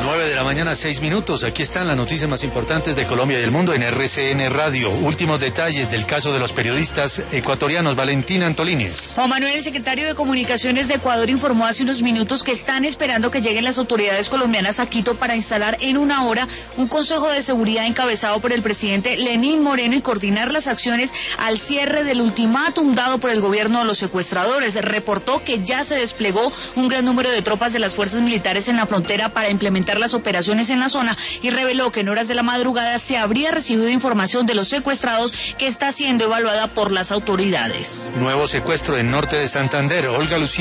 9:06 a.m. Aquí están las noticias más importantes de Colombia y el mundo en RCN Radio. Últimos detalles del caso de los periodistas ecuatorianos. Valentina Antolínez. Juan Manuel, el secretario de Comunicaciones de Ecuador, informó hace unos minutos que están esperando que lleguen las autoridades colombianas a Quito para instalar en una hora un consejo de seguridad encabezado por el presidente Lenín Moreno y coordinar las acciones al cierre del ultimátum dado por el gobierno a los secuestradores. Reportó que ya se desplegó un gran número de tropas de las fuerzas militares en la frontera para implementar las operaciones en la zona y reveló que en horas de la madrugada se habría recibido información de los secuestrados que está siendo evaluada por las autoridades. Nuevo secuestro en norte de Santander. Olga Lucía.